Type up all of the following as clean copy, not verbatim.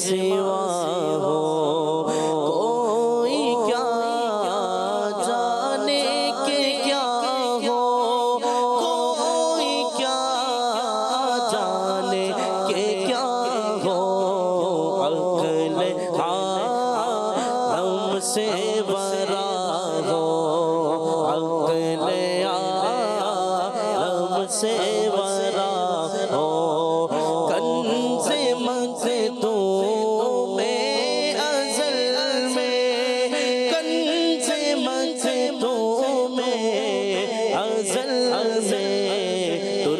سوا ہو کوئی کیا جانے کہ کیا ہو کوئی کیا جانے کہ کیا ہو عقل عالم سے برا ہو عقل عالم سے برا ہو کنز مخدوم ازل میں کنز مخدوم ازل میں در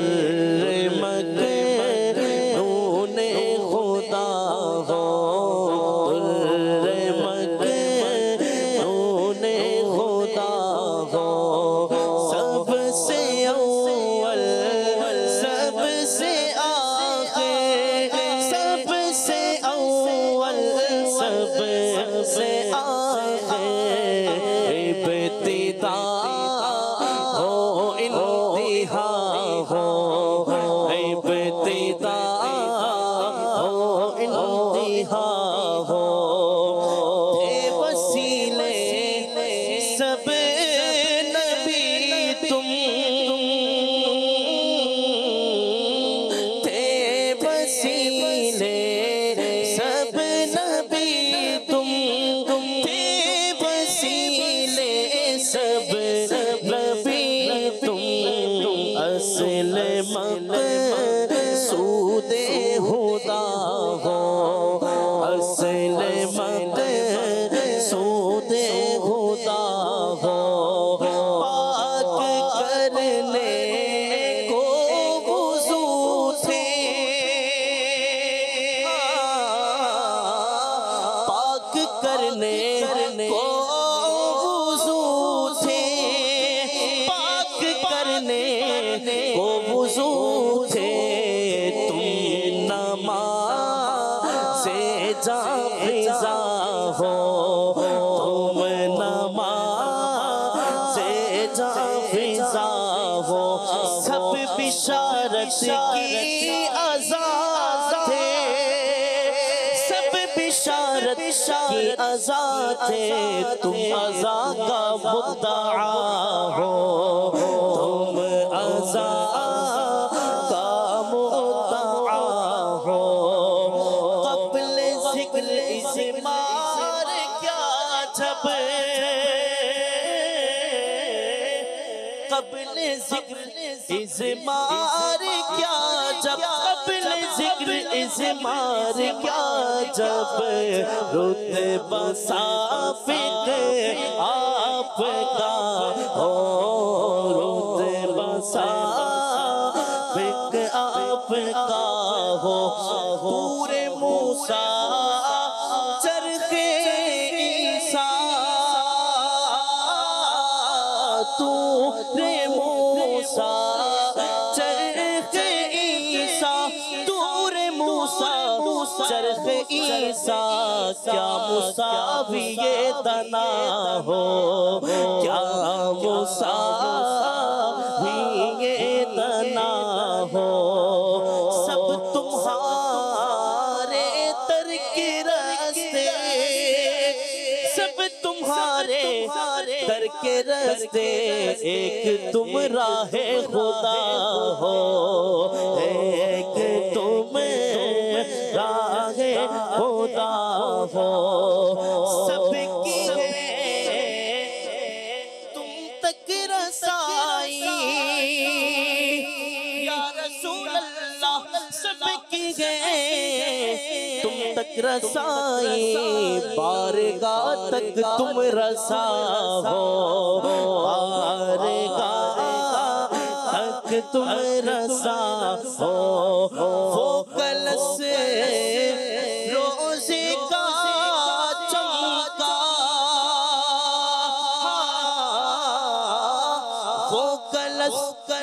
مکنون خدا ہو در مکنون خدا ہو سب سے اول سب سے آخر سب سے اول سب سے آخر ابتدا ہو انتہا ہو ابتدا ہو انتہا ہو اے وسیلے سب نبی تم تھے وسیلے سب نبی تم تھے وسیلے سب نبی تم اصل مقصود خدا ہو اصل مقصود خدا ہو پاک کرنے کو وضو تھے پاک کرنے کو وضو تھے پاک کرنے کو وضو تھے تم نماز جا فضا ہو تم نماز جا فضا ہو سب بشارت کی آزاد تھے سب بشارت کی آزاد تھے تم ازا کا مدعا ہو تم ازا کا مدعا ہو قبل ذکر ازمار کیا جب قبل ذکر ازمار کیا جب قبل ذکر ازمار کیا جب رتبہ سابق آپ کا ہو رتبہ سابق آپ کا ہو پورے موسیٰ چرخ عیسیٰ تورے موسیٰ چرخ عیسیٰ تورے موسیٰ چرخ عیسیٰ کیا مساوی دنا ہو کیا مساوی دنا ہو سب تمہارے ترک راستے سب تمہارے ترک راستے ایک تم راہ خدا ہو ایک تم راہ خدا ہو سب کی ہے تم تک رسائی یا رسول اللہ سب کی ہے تم تک رسائی بارگاہ تک تم رسا ہو بارگاہ تک تم رسا ہو وہ کلس روزے کا چمکا وہ کلس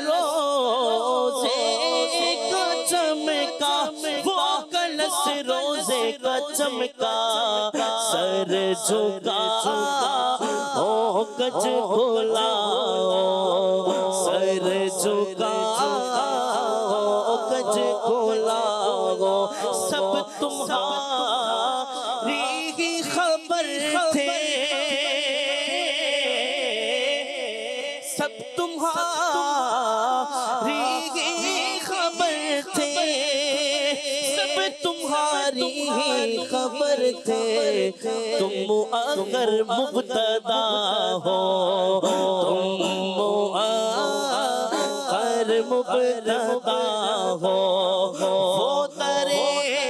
روزے کا چمکا وہ کلس روزے کا چمکا سر جھکا ہو کچھ بولا سر جھکا ہو کچھ بولا سب تمہاری ہی خبر تھے سب تمہاری ہی خبر تھے سب تمہاری ہی خبر تھے تم مؤخر مبتدا ہو تم مؤخر مبتدا ہو وہ ترے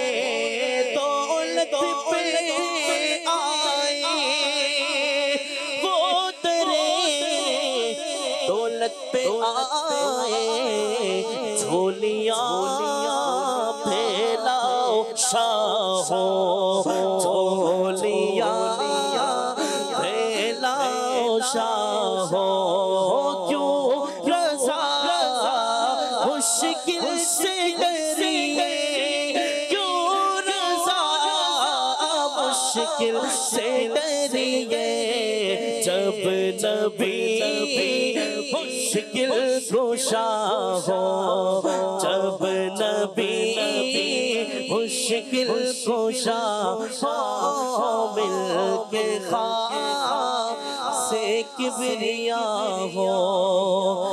دولت پہ آئے وہ ترے دولت پہ آئے جھولیاں پھیلاؤ شاہو جھولیاں پھیلاؤ شاہو کیوں رضا مشکل سے ڈریے کیوں رضا مشکل سے ڈریے جب نبی مشکل کشا ہو جب نبی مشکل کشا ہو مل کے خواہ سے کبریا ہو